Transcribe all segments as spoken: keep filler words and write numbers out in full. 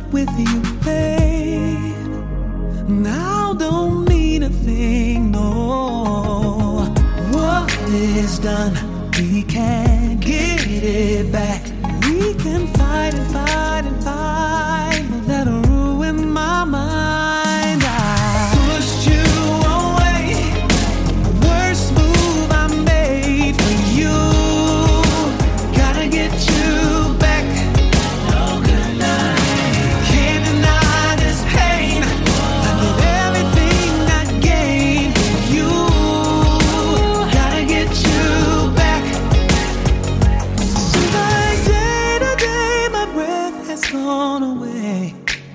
with you, babe. Now don't mean a thing, no. What is done, we can't get it back. We can fight and fight and fight, but that'll ruin my mind. I pushed you away, worst move I made for you. Gotta get you back. No good night. Can't deny this pain. I did everything I gained for you. Gotta get you back. Since like day to day, my breath has gone away.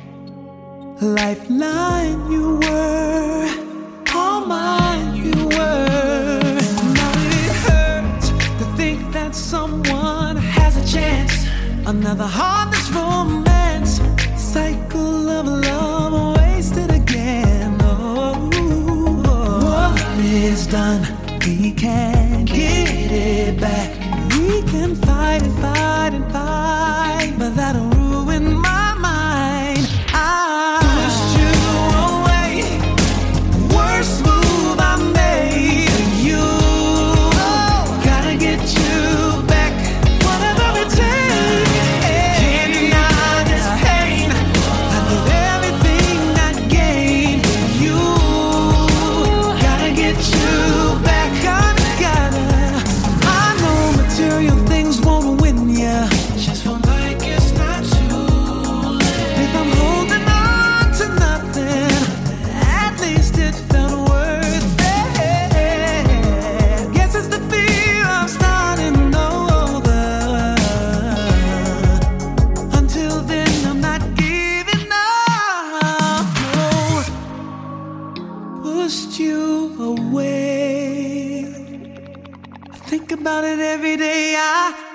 Lifeline you were, all mine you were. Now it hurts to think that someone has a chance. Another heartless romance, cycle of love wasted again. Oh, what is done, we can't get it back. We can fight and fight and fight, but that'll ruin my mind. I pushed you away, worst move I made for you. Gotta get you back, whatever it takes. Can't deny this pain. I did everything I gained for you. Gotta get you back. Gotta, gotta. I know material things won't win ya. Just one like it's not too late. If I'm holding on to nothing, at least it felt worth it. Guess it's the fear of starting over. Until then, I'm not giving up. No. Pushed you away. I think about it every day. I